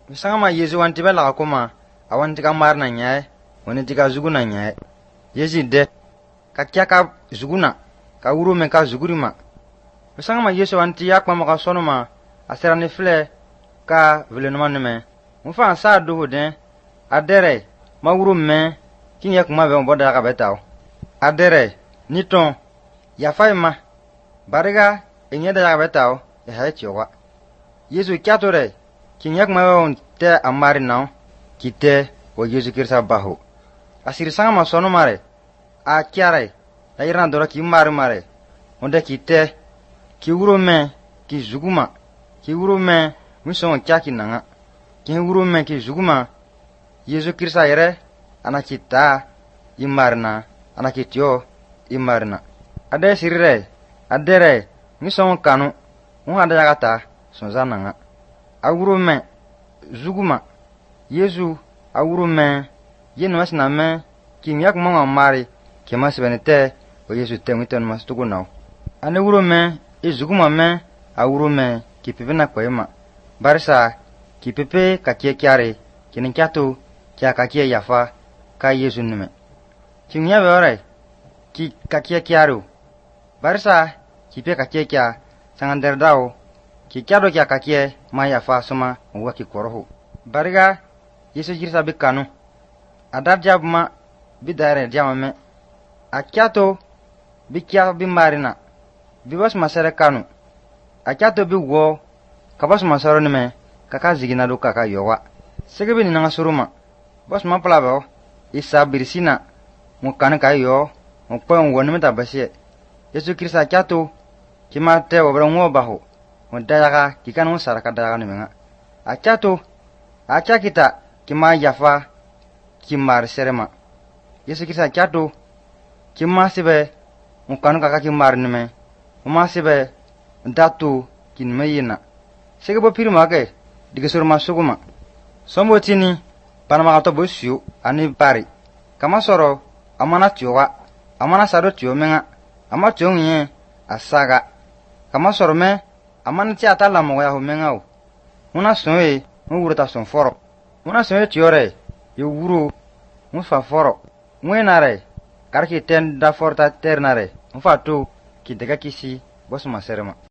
Misangama Yesu wanti bela akoma awanti ka mar na nyae woni tika zugu na nyae Yesu de ka kya ka zuguna ka wuro men ka zugurima misangama Yesu wanti yakma maka sonoma asera ni fle ka vilenoma neme mufa sa do den adere ma wuro men kin yakma be boda ka betaw adere niton ya faima bariga enyeda ka betaw ya hachiwa Yesu kyatore kin yakma te amari naw kite wo Yesu kirsa baho asiri sangama sono mare a kyare la irna dora ki mare onde kite ki wuro men ki zuguma ki wuro men muson kyaki nanga ki wuro men ki zuguma Yesu kirsa yere anakita imarna anakitio imarna ade sirire adere muson kanu hada yakata sonzananga a wuro men zuguma Yesu a wuro men yenu masina men ki miyak mama mari ki masbenete o Yesu temiten mastugo naw ane wuro men e zuguma men a wuro men ki pepena koyema barisa ki pepe ka kyare kinin kyato kya ka kye yafa ka Yesu nume ki nyabe ore ki ka kyaro barisa ki pe ka kya sangander dawo ki kyado kya ka kye ma yafa soma wa ki koroho bariga Yesu jirsa bikanu adab jabma bidare jamame akyato bikya bimarina bibas masere kanu akyato biwo kabas masaro nime kaka zigina do kaka yowa segebe ni nanga suruma bas maplabo isa birsina mukana kayo mukpon wonime tabashe Yesu Kirista akyato kima te obra ngo baho ondayaga kikanu saraka dayaga nimenga akyato akyakita kima yafa kimar serema Yesu Kirista kyato kima sibe mukanu kaka kimar nime uma sibe datu kinme yina segebo pirima ke digesur masuguma sombo tini panama to bosio ani pari kama soro amana tiowa amana sado tio menga ama tionye asaga kama soro me amana ti atala mo ya ho menga o una soe mu wurata son foro una soe tiore yo wuro mu fa foro mwenare karki ten da forta ternare mu fa to ki daga kisi bosu maserema